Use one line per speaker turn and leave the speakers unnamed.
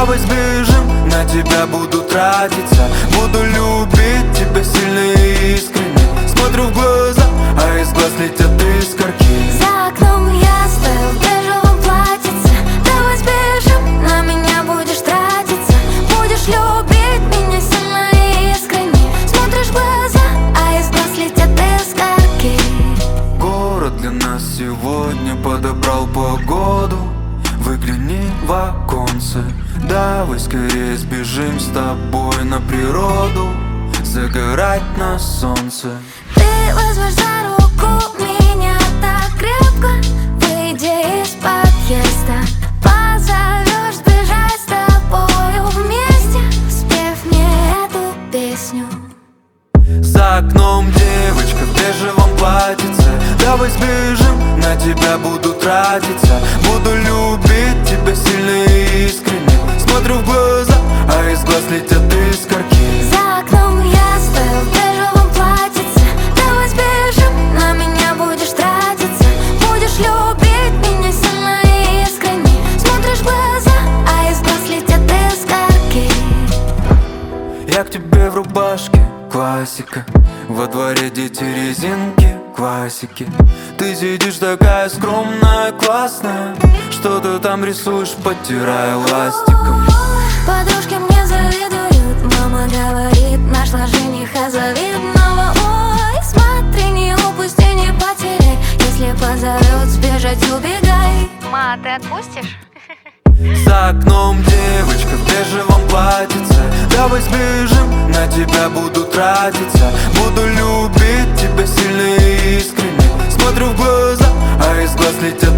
Давай сбежим, на тебя буду тратиться. Буду любить тебя сильно и искренне. Смотрю в глаза, а из глаз летят искорки.
За окном я стою в бежевом платьице. Давай сбежим, на меня будешь тратиться. Будешь любить меня сильно и искренне. Смотришь в глаза, а из глаз летят искорки.
Город для нас сегодня подобрал погоду. Выгляни в оконце. Давай скорее сбежим с тобой на природу, загорать на солнце.
Ты возьмешь за руку меня так крепко, выйди из подъезда, позовешь бежать с тобою вместе, спев мне эту песню.
За окном девочка в бежевом платьице. Давай сбежим, на тебя буду тратиться. Буду любить тебя сильно и искренне. Смотрю в глаза, а из глаз летят искорки.
За окном я стою в бежевом платьице. Давай сбежим, на меня будешь тратиться. Будешь любить меня сильно и искренне. Смотришь в глаза, а из глаз летят искорки.
Я к тебе в рубашке, классика. Во дворе дети резинки, классики. Ты сидишь такая скромная, классная. Что ты там рисуешь, подтирая ластиком?
Подружки мне завидуют. Мама говорит, нашла жениха завидного. Ой, смотри, не упусти, не потеряй. Если позовет, сбежать убегай.
Ма, ты отпустишь?
За окном девочка в бежевом платьице. Давай сбежим, на тебя буду тратиться. Буду любить тебя сильно и искренне. Смотрю в глаза, а из глаз летят